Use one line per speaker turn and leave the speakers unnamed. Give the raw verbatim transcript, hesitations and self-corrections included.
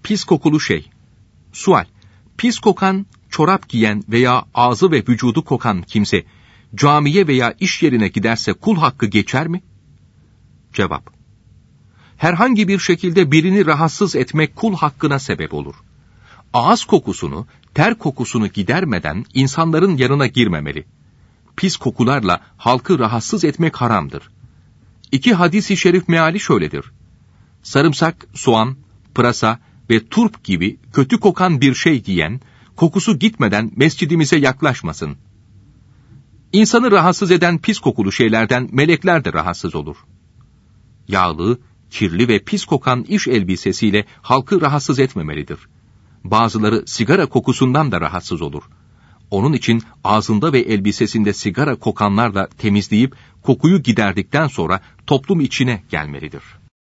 pis kokulu şey. Sual: Pis kokan, çorap giyen veya ağzı ve vücudu kokan kimse, camiye veya iş yerine giderse kul hakkı geçer mi? Cevap: Herhangi bir şekilde birini rahatsız etmek kul hakkına sebep olur. Ağız kokusunu, ter kokusunu gidermeden insanların yanına girmemeli. Pis kokularla halkı rahatsız etmek haramdır. İki hadis-i şerif meali şöyledir: Sarımsak, soğan, pırasa ve turp gibi kötü kokan bir şey giyen, kokusu gitmeden mescidimize yaklaşmasın. İnsanı rahatsız eden pis kokulu şeylerden melekler de rahatsız olur. Yağlı, kirli ve pis kokan iş elbisesiyle halkı rahatsız etmemelidir. Bazıları sigara kokusundan da rahatsız olur. Onun için ağzında ve elbisesinde sigara kokanlarla temizleyip kokuyu giderdikten sonra toplum içine gelmelidir.